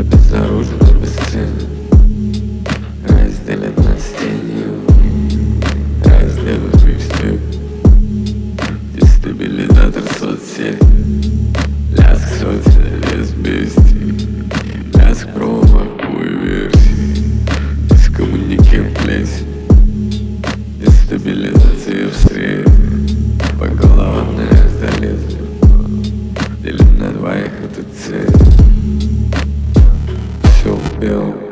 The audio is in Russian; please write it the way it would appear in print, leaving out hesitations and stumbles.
Обезоружен, бесценен, разделен на стенью, разделен микстюр, дестабилизатор соцсети, лязг сотен, лес бестий, лязг промаху и версий, из коммунике плесень, дестабилизация в среде, по головам залезли, делим на двоих эту цель. Все в белом.